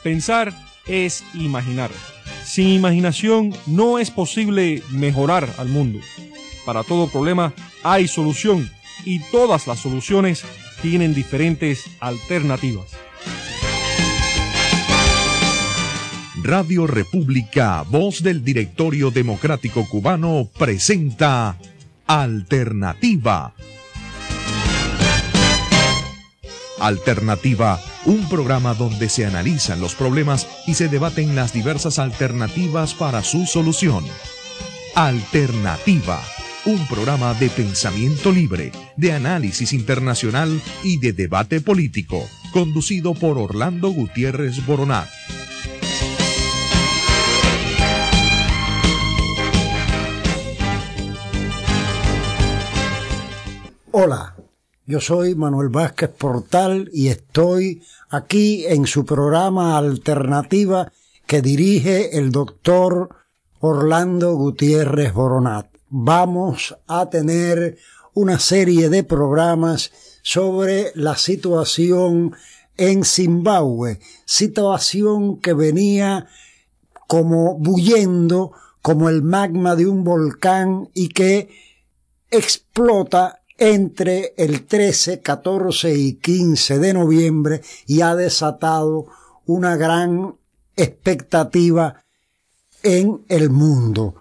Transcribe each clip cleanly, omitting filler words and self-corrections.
Pensar es imaginar. Sin imaginación no es posible mejorar al mundo. Para todo problema hay solución y todas las soluciones tienen diferentes alternativas. Radio República, voz del Directorio Democrático Cubano, presenta Alternativa. Alternativa, un programa donde se analizan los problemas y se debaten las diversas alternativas para su solución. Alternativa, un programa de pensamiento libre, de análisis internacional y de debate político, conducido por Orlando Gutiérrez Boronat. Hola, yo soy Manuel Vázquez Portal y estoy aquí en su programa Alternativa que dirige el doctor Orlando Gutiérrez Boronat. Vamos a tener una serie de programas sobre la situación en Zimbabue, situación que venía como bullendo, como el magma de un volcán y que explota entre el 13, 14 y 15 de noviembre y ha desatado una gran expectativa en el mundo.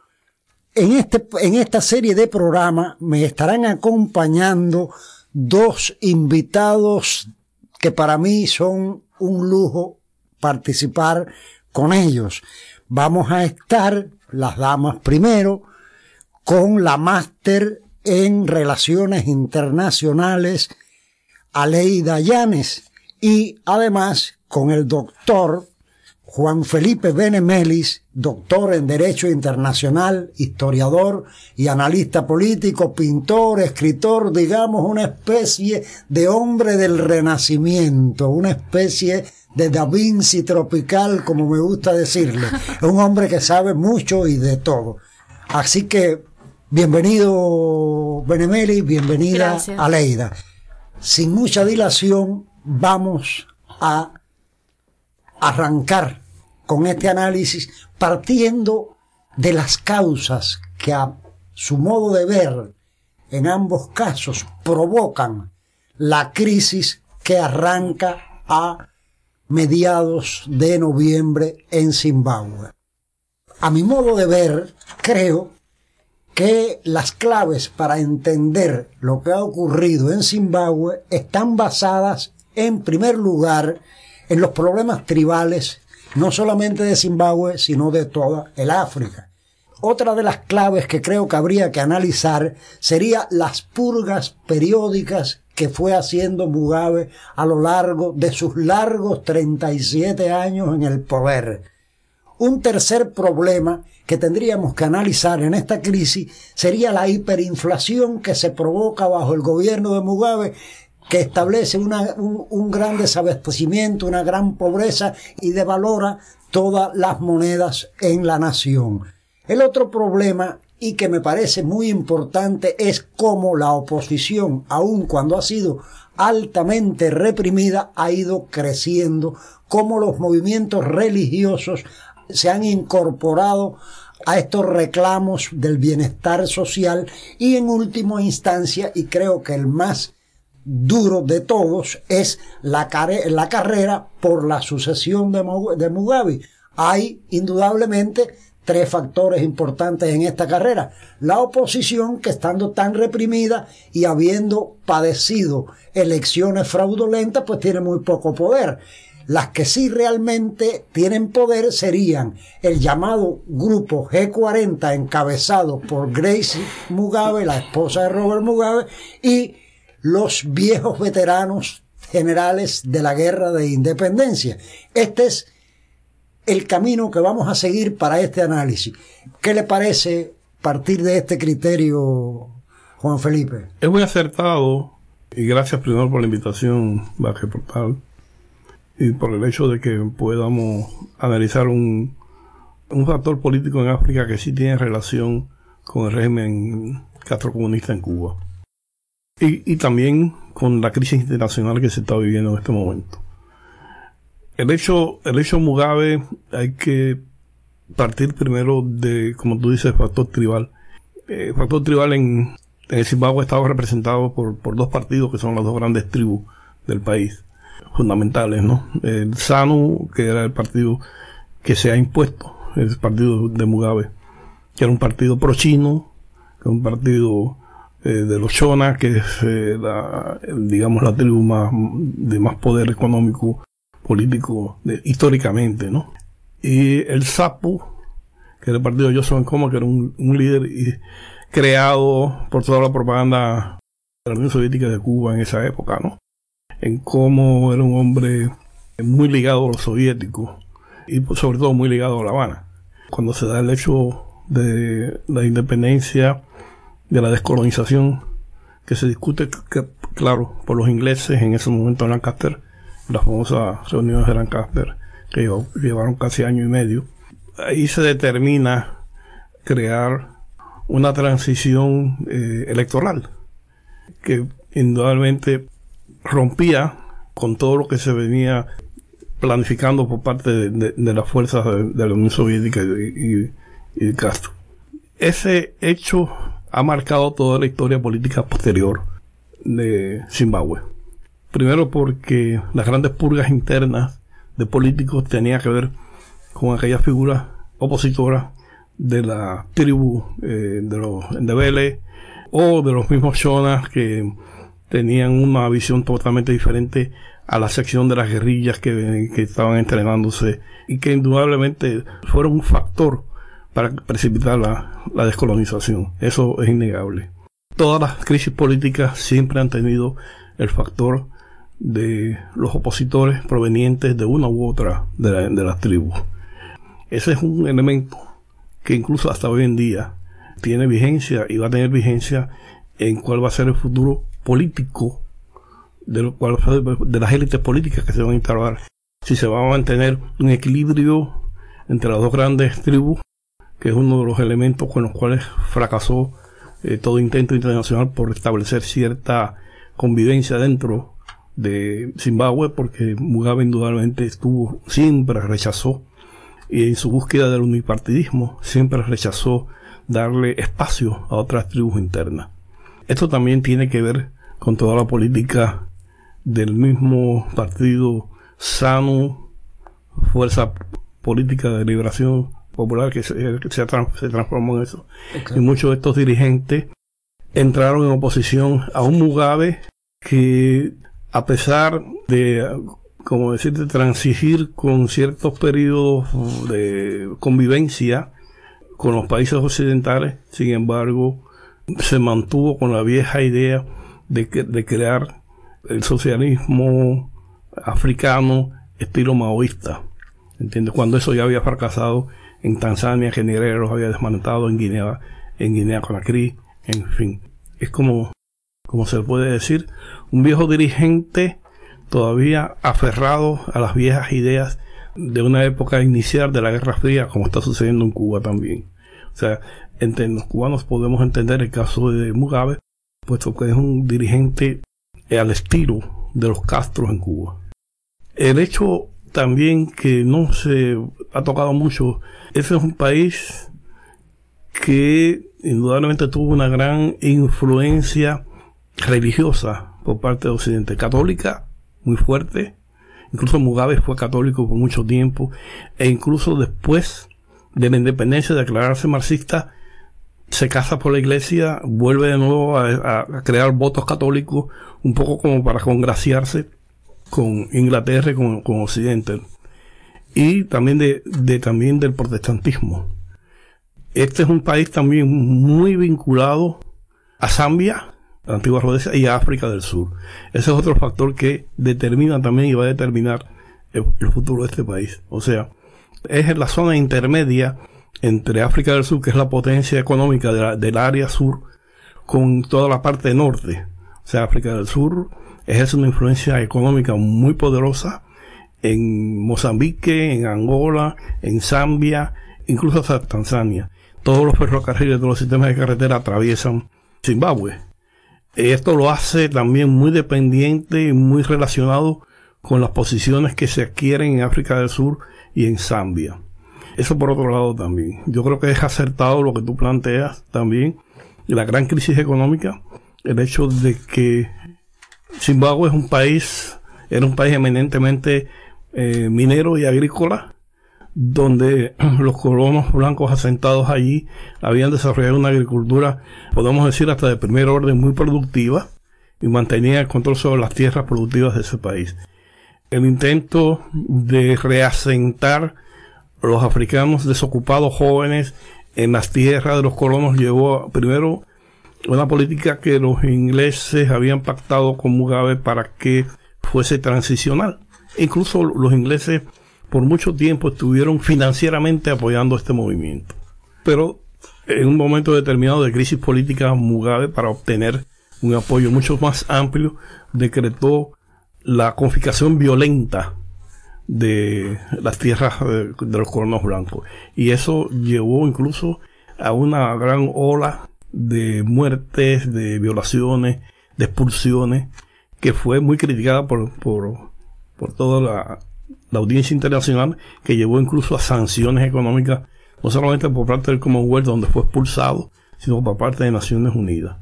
En esta serie de programas me estarán acompañando dos invitados que para mí son un lujo participar con ellos. Vamos a estar, las damas primero, con la máster en Relaciones Internacionales, Aleida Llanes, y además con el doctor Juan Felipe Benemelis, doctor en Derecho Internacional, historiador y analista político, pintor, escritor, digamos, una especie de hombre del Renacimiento, una especie de Da Vinci tropical, como me gusta decirle, un hombre que sabe mucho y de todo. Así que bienvenido Benemelis, bienvenida Aleida. Sin mucha dilación vamos a arrancar con este análisis partiendo de las causas que a su modo de ver en ambos casos provocan la crisis que arranca a mediados de noviembre en Zimbabue. A mi modo de ver, creo que las claves para entender lo que ha ocurrido en Zimbabue están basadas, en primer lugar, en los problemas tribales, no solamente de Zimbabue, sino de toda el África. Otra de las claves que creo que habría que analizar sería las purgas periódicas que fue haciendo Mugabe a lo largo de sus largos 37 años en el poder. Un tercer problema que tendríamos que analizar en esta crisis sería la hiperinflación que se provoca bajo el gobierno de Mugabe, que establece un gran desabastecimiento, una gran pobreza y devalora todas las monedas en la nación. El otro problema, y que me parece muy importante, es cómo la oposición, aun cuando ha sido altamente reprimida, ha ido creciendo, cómo los movimientos religiosos se han incorporado a estos reclamos del bienestar social y en última instancia, y creo que el más duro de todos, es la carrera por la sucesión de Mugabe. Hay indudablemente tres factores importantes en esta carrera. La oposición, que estando tan reprimida y habiendo padecido elecciones fraudulentas, pues tiene muy poco poder. Las que sí realmente tienen poder serían el llamado grupo G40, encabezado por Grace Mugabe, la esposa de Robert Mugabe, y los viejos veteranos generales de la guerra de independencia. Este es el camino que vamos a seguir para este análisis. ¿Qué le parece partir de este criterio, Juan Felipe? Es muy acertado, y gracias primero por la invitación, Vázquez Portal, y por el hecho de que podamos analizar un factor político en África que sí tiene relación con el régimen castrocomunista en Cuba. Y también con la crisis internacional que se está viviendo en este momento. El hecho Mugabe, hay que partir primero de, como tú dices, factor tribal. El factor tribal en el Zimbabue estaba representado por dos partidos que son las dos grandes tribus del país, fundamentales, ¿no? El ZANU, que era el partido que se ha impuesto, el partido de Mugabe, que era un partido pro-chino, que era un partido de los Shona, que es digamos la tribu de más poder económico, político, históricamente, ¿no? Y el ZAPU, que era el partido de Johnson Nkomo, que era un líder creado por toda la propaganda de la Unión Soviética de Cuba en esa época, ¿no? Nkomo era un hombre muy ligado a los soviéticos y sobre todo muy ligado a La Habana. Cuando se da el hecho de la independencia, de la descolonización, que se discute, claro, por los ingleses en ese momento en Lancaster, las famosas reuniones de Lancaster, que llevaron casi año y medio, ahí se determina crear una transición electoral que indudablemente rompía con todo lo que se venía planificando por parte de las fuerzas de la Unión Soviética y de Castro. Ese hecho ha marcado toda la historia política posterior de Zimbabue. Primero porque las grandes purgas internas de políticos tenían que ver con aquellas figuras opositoras de la tribu de los Ndebele o de los mismos Shonas, que tenían una visión totalmente diferente a la sección de las guerrillas que estaban entrenándose y que indudablemente fueron un factor para precipitar la descolonización. Eso es innegable. Todas las crisis políticas siempre han tenido el factor de los opositores provenientes de una u otra de las tribus. Ese es un elemento que incluso hasta hoy en día tiene vigencia y va a tener vigencia en cuál va a ser el futuro político de las élites políticas que se van a instalar. Si se va a mantener un equilibrio entre las dos grandes tribus, que es uno de los elementos con los cuales fracasó todo intento internacional por establecer cierta convivencia dentro de Zimbabue, porque Mugabe indudablemente siempre rechazó, y en su búsqueda del unipartidismo siempre rechazó darle espacio a otras tribus internas. Esto también tiene que ver con toda la política del mismo partido ZANU, Fuerza Política de Liberación Popular, que se transformó en eso. Exacto. Y muchos de estos dirigentes entraron en oposición a un Mugabe que, a pesar de, como decirte, transigir con ciertos periodos de convivencia con los países occidentales, sin embargo, se mantuvo con la vieja idea de crear el socialismo africano estilo maoísta, ¿entiendes? Cuando eso ya había fracasado en Tanzania, que Nyerere los había desmantelado, en Guinea Conakry, en fin. Es como se puede decir, un viejo dirigente todavía aferrado a las viejas ideas de una época inicial de la Guerra Fría, como está sucediendo en Cuba también. O sea, entre los cubanos podemos entender el caso de Mugabe, puesto que es un dirigente al estilo de los Castros en Cuba. El hecho también que no se ha tocado mucho, ese es un país que indudablemente tuvo una gran influencia religiosa por parte de Occidente, católica muy fuerte. Incluso Mugabe fue católico por mucho tiempo, e incluso después de la independencia, de declararse marxista, se casa por la iglesia, vuelve de nuevo a crear votos católicos, un poco como para congraciarse con Inglaterra y con Occidente, y también también del protestantismo. Este es un país también muy vinculado a Zambia, la antigua Rodesia, y a África del Sur. Ese es otro factor que determina también y va a determinar el futuro de este país. O sea, es en la zona intermedia entre África del Sur, que es la potencia económica del área sur, con toda la parte norte. O sea, África del Sur ejerce una influencia económica muy poderosa en Mozambique, en Angola, en Zambia, incluso hasta Tanzania. Todos los ferrocarriles, todos los sistemas de carretera atraviesan Zimbabue. Esto lo hace también muy dependiente y muy relacionado con las posiciones que se adquieren en África del Sur y en Zambia. Eso por otro lado también. Yo creo que es acertado lo que tú planteas también, la gran crisis económica, el hecho de que Zimbabue era un país eminentemente minero y agrícola, donde los colonos blancos asentados allí habían desarrollado una agricultura, podemos decir, hasta de primer orden muy productiva, y mantenían el control sobre las tierras productivas de ese país. El intento de reasentar los africanos desocupados jóvenes en las tierras de los colonos llevó primero una política que los ingleses habían pactado con Mugabe para que fuese transicional. Incluso los ingleses por mucho tiempo estuvieron financieramente apoyando este movimiento. Pero en un momento determinado de crisis política, Mugabe, para obtener un apoyo mucho más amplio, decretó la confiscación violenta de las tierras de los colonos blancos. Y eso llevó incluso a una gran ola de muertes, de violaciones, de expulsiones, que fue muy criticada por toda la audiencia internacional, que llevó incluso a sanciones económicas, no solamente por parte del Commonwealth, donde fue expulsado, sino por parte de Naciones Unidas.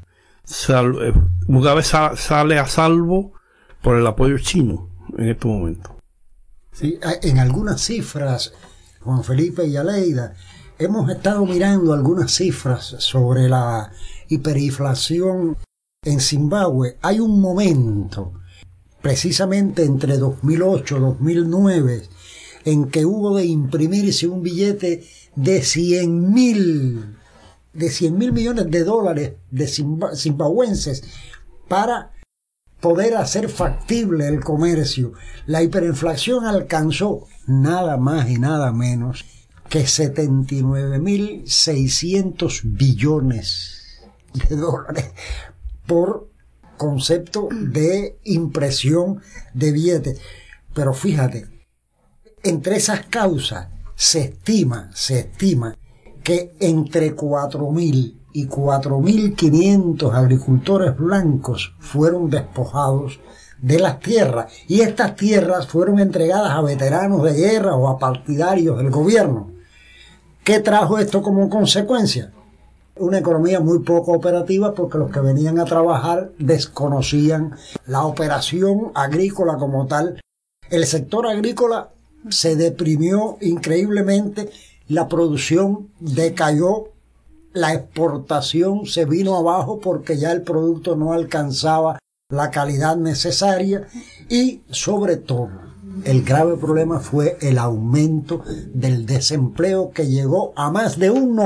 Mugabe sale a salvo por el apoyo chino en este momento. Sí, en algunas cifras, Juan Felipe y Aleida, hemos estado mirando algunas cifras sobre la hiperinflación en Zimbabue. Hay un momento, precisamente entre 2008 y 2009, en que hubo de imprimirse un billete de 100.000 millones de dólares de zimbabuenses para poder hacer factible el comercio. La hiperinflación alcanzó nada más y nada menos que 79.600 billones de dólares por concepto de impresión de billetes. Pero fíjate, entre esas causas se estima que entre 4.000 y 4.500 agricultores blancos fueron despojados de las tierras, y estas tierras fueron entregadas a veteranos de guerra o a partidarios del gobierno. ¿Qué trajo esto como consecuencia? Una economía muy poco operativa, porque los que venían a trabajar desconocían la operación agrícola como tal. El sector agrícola se deprimió increíblemente, la producción decayó, la exportación se vino abajo porque ya el producto no alcanzaba la calidad necesaria, y sobre todo el grave problema fue el aumento del desempleo, que llegó a más de un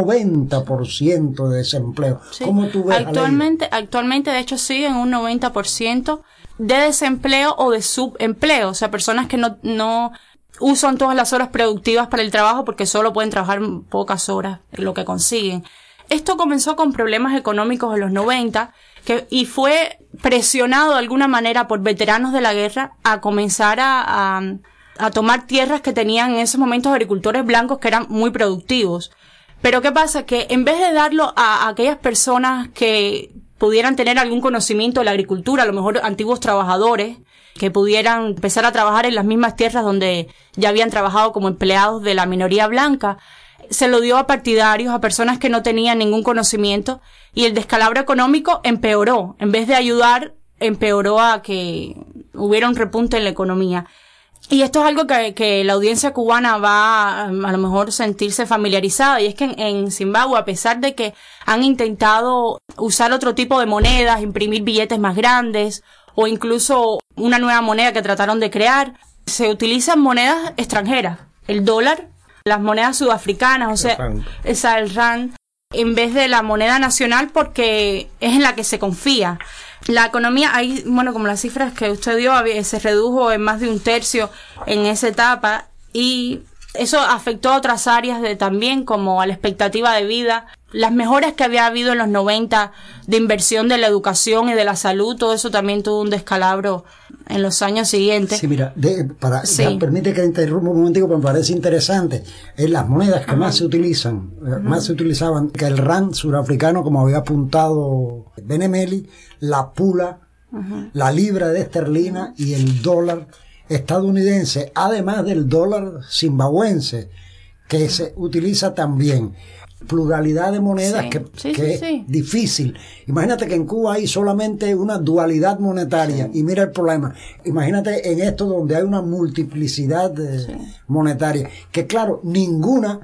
90% de desempleo. Sí. ¿Cómo tú ves, Actualmente de hecho sigue en un 90% de desempleo o de subempleo, o sea, personas que no usan todas las horas productivas para el trabajo porque solo pueden trabajar pocas horas, lo que consiguen. Esto comenzó con problemas económicos en los 90 y fue presionado de alguna manera por veteranos de la guerra a comenzar a tomar tierras que tenían en esos momentos agricultores blancos que eran muy productivos. Pero ¿qué pasa? Que en vez de darlo a aquellas personas que pudieran tener algún conocimiento de la agricultura, a lo mejor antiguos trabajadores, que pudieran empezar a trabajar en las mismas tierras donde ya habían trabajado como empleados de la minoría blanca, se lo dio a partidarios, a personas que no tenían ningún conocimiento, y el descalabro económico empeoró. En vez de ayudar, empeoró a que hubiera un repunte en la economía. Y esto es algo que la audiencia cubana va a lo mejor sentirse familiarizada, y es que en Zimbabue, a pesar de que han intentado usar otro tipo de monedas, imprimir billetes más grandes, o incluso una nueva moneda que trataron de crear, se utilizan monedas extranjeras. El dólar, las monedas sudafricanas, o sea, el rand, en vez de la moneda nacional, porque es en la que se confía. La economía, como las cifras que usted dio, se redujo en más de un tercio en esa etapa, y eso afectó a otras áreas también, como a la expectativa de vida. Las mejoras que había habido en los 90 de inversión de la educación y de la salud, todo eso también tuvo un descalabro en los años siguientes. Sí, mira, permite que interrumpa un momentico, pero me parece interesante. En las monedas que más se utilizan, más se utilizaban, que el rand surafricano, como había apuntado Benemeli, la pula, la libra de esterlina y el dólar estadounidense, además del dólar zimbabuense, que se utiliza también. Pluralidad de monedas que es difícil. Imagínate que en Cuba hay solamente una dualidad monetaria y mira el problema. Imagínate en esto donde hay una multiplicidad monetaria, que claro, ninguna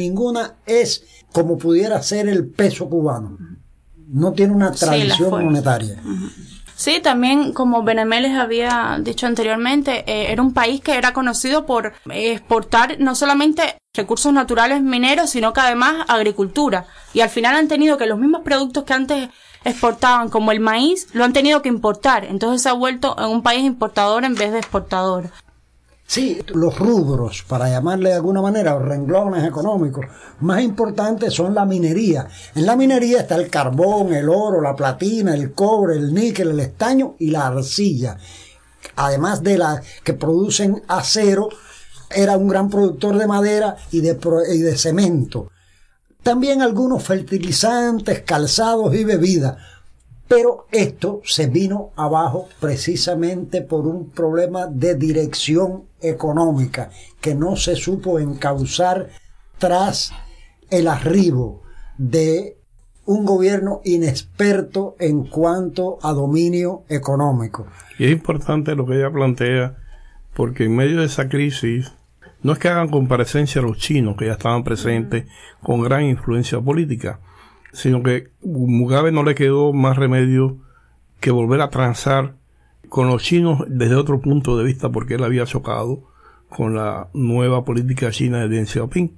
es como pudiera ser el peso cubano. No tiene una tradición monetaria. Sí, también como Benemeles había dicho anteriormente, era un país que era conocido por exportar no solamente recursos naturales mineros, sino que además agricultura. Y al final han tenido que los mismos productos que antes exportaban, como el maíz, lo han tenido que importar. Entonces se ha vuelto en un país importador en vez de exportador. Sí, los rubros, para llamarle de alguna manera, los renglones económicos más importantes son la minería. En la minería está el carbón, el oro, la platina, el cobre, el níquel, el estaño y la arcilla. Además de la que producen acero, era un gran productor de madera y de cemento. También algunos fertilizantes, calzados y bebidas. Pero esto se vino abajo precisamente por un problema de dirección económica que no se supo encauzar tras el arribo de un gobierno inexperto en cuanto a dominio económico. Y es importante lo que ella plantea, porque en medio de esa crisis no es que hagan comparecencia a los chinos que ya estaban presentes con gran influencia política, sino que Mugabe no le quedó más remedio que volver a transar con los chinos desde otro punto de vista, porque él había chocado con la nueva política china de Deng Xiaoping.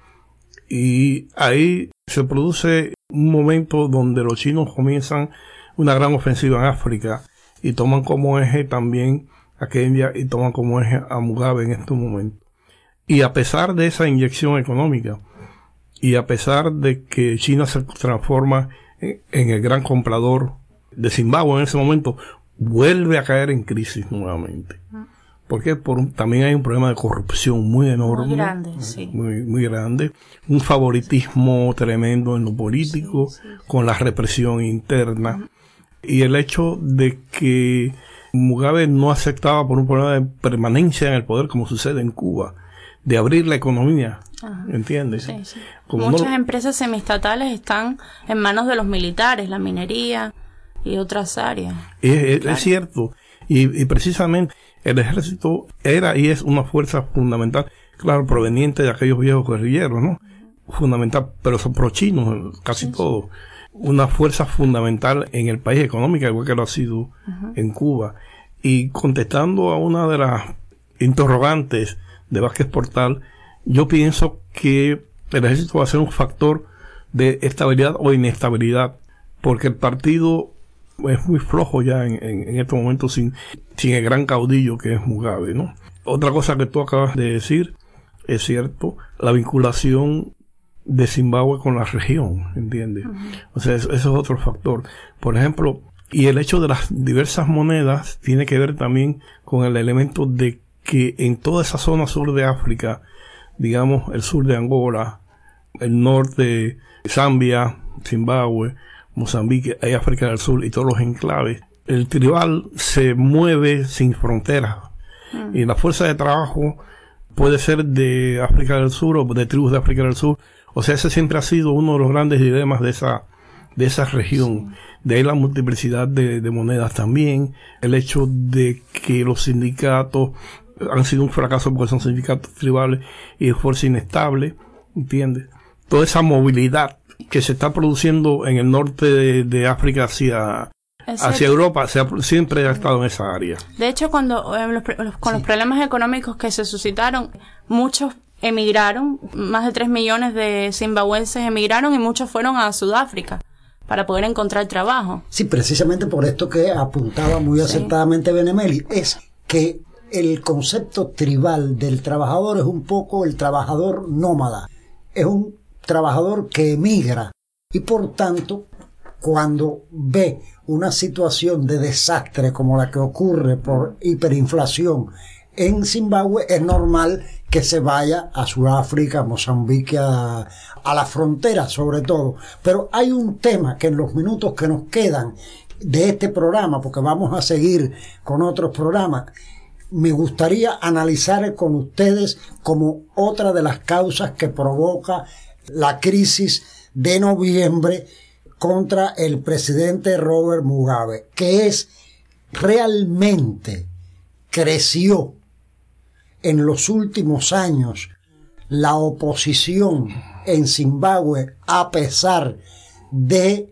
Y ahí se produce un momento donde los chinos comienzan una gran ofensiva en África y toman como eje también a Kenia y toman como eje a Mugabe en este momento. Y a pesar de esa inyección económica, y a pesar de que China se transforma en el gran comprador de Zimbabue en ese momento, vuelve a caer en crisis nuevamente. Porque también hay un problema de corrupción muy enorme. Muy grande, sí. Muy grande. Un favoritismo tremendo en lo político, con la represión interna. Y el hecho de que Mugabe no aceptaba por un problema de permanencia en el poder, como sucede en Cuba, de abrir la economía. ¿Entiendes? Sí, sí. Muchas empresas semiestatales están en manos de los militares, la minería y otras áreas. Es cierto. Y precisamente el ejército era y es una fuerza fundamental, claro, proveniente de aquellos viejos guerrilleros, ¿no? Fundamental, pero son pro-chinos, casi todos. Una fuerza fundamental en el país económica, igual que lo ha sido en Cuba. Y contestando a una de las interrogantes de Vázquez Portal, yo pienso que el ejército va a ser un factor de estabilidad o inestabilidad, porque el partido es muy flojo ya en estos momentos sin el gran caudillo que es Mugabe, ¿no? Otra cosa que tú acabas de decir, es cierto, la vinculación de Zimbabue con la región, ¿entiendes? O sea, eso es otro factor. Por ejemplo, y el hecho de las diversas monedas tiene que ver también con el elemento de que en toda esa zona sur de África, digamos el sur de Angola, el norte de Zambia, Zimbabue, Mozambique, hay África del Sur y todos los enclaves, el tribal se mueve sin fronteras y la fuerza de trabajo puede ser de África del Sur o de tribus de África del Sur. O sea, ese siempre ha sido uno de los grandes dilemas de esa región. De ahí la multiplicidad de monedas también, el hecho de que los sindicatos han sido un fracaso porque son sindicatos tribales y de fuerza inestable, ¿entiendes? Toda esa movilidad que se está produciendo en el norte de África hacia Europa, siempre ha estado en esa área. De hecho, con los problemas económicos que se suscitaron, muchos emigraron, más de 3 millones de zimbabuenses emigraron y muchos fueron a Sudáfrica para poder encontrar trabajo. Sí, precisamente por esto que apuntaba muy acertadamente Benemeli, es que el concepto tribal del trabajador es un poco el trabajador nómada, es un trabajador que emigra y por tanto cuando ve una situación de desastre como la que ocurre por hiperinflación en Zimbabue, es normal que se vaya a Sudáfrica, a Mozambique, a la frontera sobre todo. Pero hay un tema que en los minutos que nos quedan de este programa, porque vamos a seguir con otros programas, me gustaría analizar con ustedes como otra de las causas que provoca la crisis de noviembre contra el presidente Robert Mugabe, que es realmente creció en los últimos años la oposición en Zimbabue a pesar de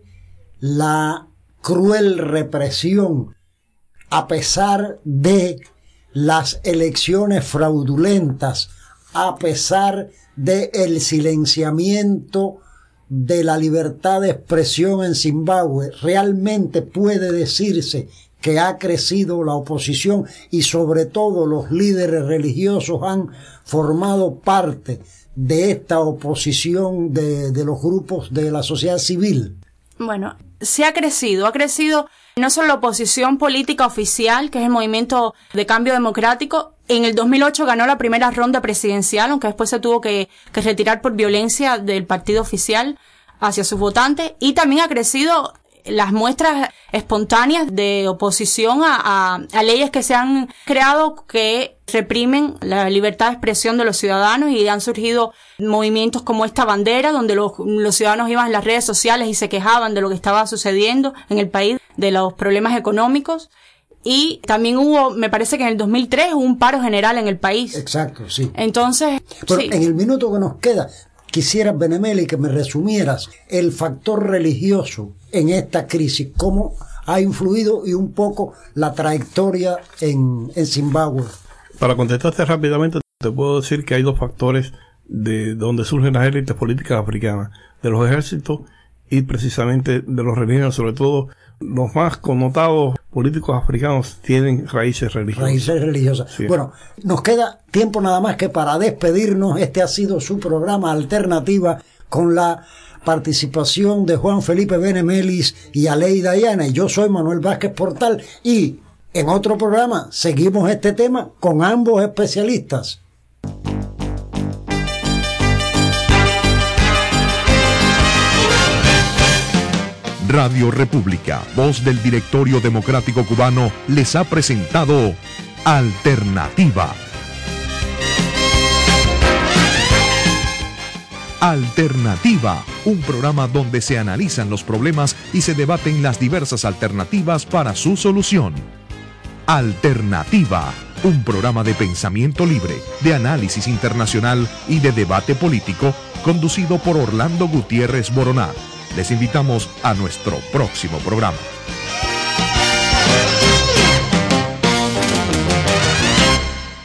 la cruel represión, a pesar de las elecciones fraudulentas, a pesar de el silenciamiento de la libertad de expresión en Zimbabue. Realmente puede decirse que ha crecido la oposición y sobre todo los líderes religiosos han formado parte de esta oposición de los grupos de la sociedad civil. Bueno, sí ha crecido no solo la oposición política oficial, que es el Movimiento de Cambio Democrático. En el 2008 ganó la primera ronda presidencial, aunque después se tuvo que retirar por violencia del partido oficial hacia sus votantes, y también ha crecido las muestras espontáneas de oposición a leyes que se han creado que reprimen la libertad de expresión de los ciudadanos, y han surgido movimientos como esta bandera, donde los ciudadanos iban en las redes sociales y se quejaban de lo que estaba sucediendo en el país, de los problemas económicos. Y también hubo, me parece que en el 2003 hubo un paro general en el país. Exacto, sí. Entonces, pero sí. En el minuto que nos queda, quisiera, Benemeli, que me resumieras el factor religioso en esta crisis, cómo ha influido y un poco la trayectoria en Zimbabue. Para contestarte rápidamente, te puedo decir que hay dos factores de donde surgen las élites políticas africanas, de los ejércitos y precisamente de los religiosos. Sobre todo los más connotados políticos africanos tienen raíces religiosas. Raíces religiosas. Sí. Bueno, nos queda tiempo nada más que para despedirnos. Este ha sido su programa Alternativa, con la participación de Juan Felipe Benemelis y Aleida Ayana. Y yo soy Manuel Vázquez Portal, y en otro programa seguimos este tema con ambos especialistas. Radio República, voz del Directorio Democrático Cubano, les ha presentado Alternativa. Alternativa, un programa donde se analizan los problemas y se debaten las diversas alternativas para su solución. Alternativa, un programa de pensamiento libre, de análisis internacional y de debate político, conducido por Orlando Gutiérrez Boronat. Les invitamos a nuestro próximo programa.